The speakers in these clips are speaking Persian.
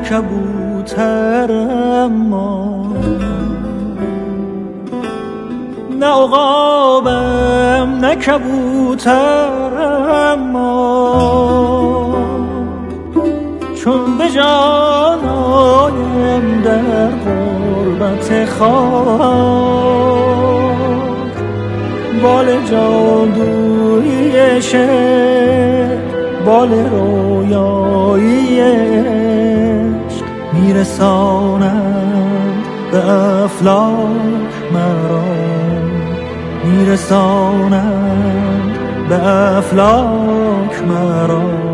کبوترم ما، نه عقابم نه کبوترم ما، چون به جان آیم در غربت خاک، بال جادویی شعر، بال رویایی عشق میرسانند به افلاک مرا، میرسانند به افلاک مرا.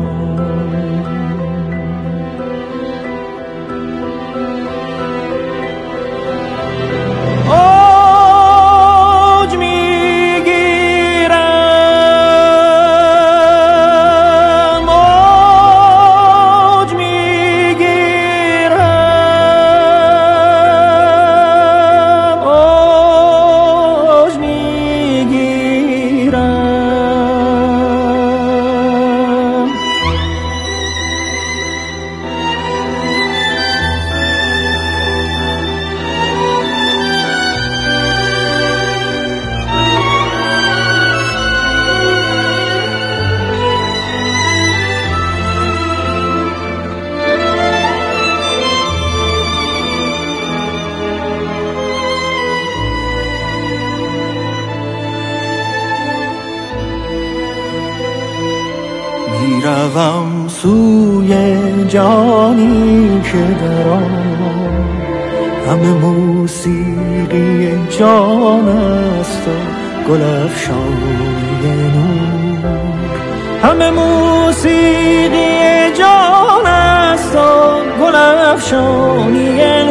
میروم سوی جانی که در آن همه موسیقی جان است و گل افشانی نور، همه موسیقی جان است و گل افشانی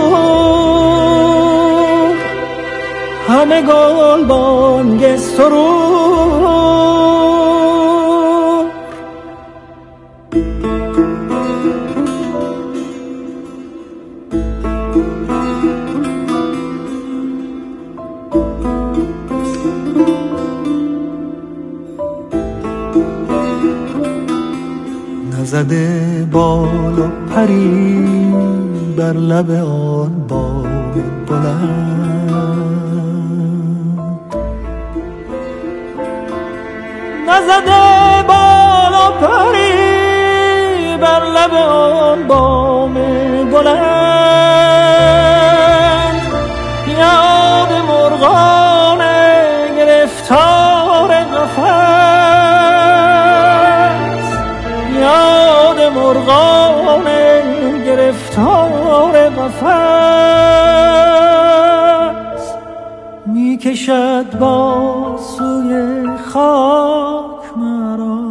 نور، همه گل بانگ سرور. نزده بال و پری بر لب آن باغ بلند، نزده بال و پری بر لب آن بام بلند، یاد مرغان گرفتار قفس، یاد مرغان گرفتار قفس، می کشد با سوی خاک مرا،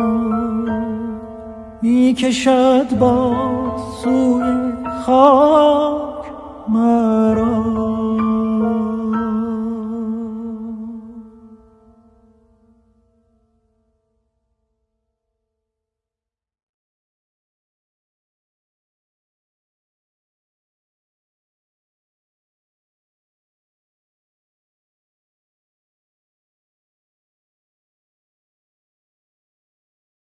می کشد با سوی خاک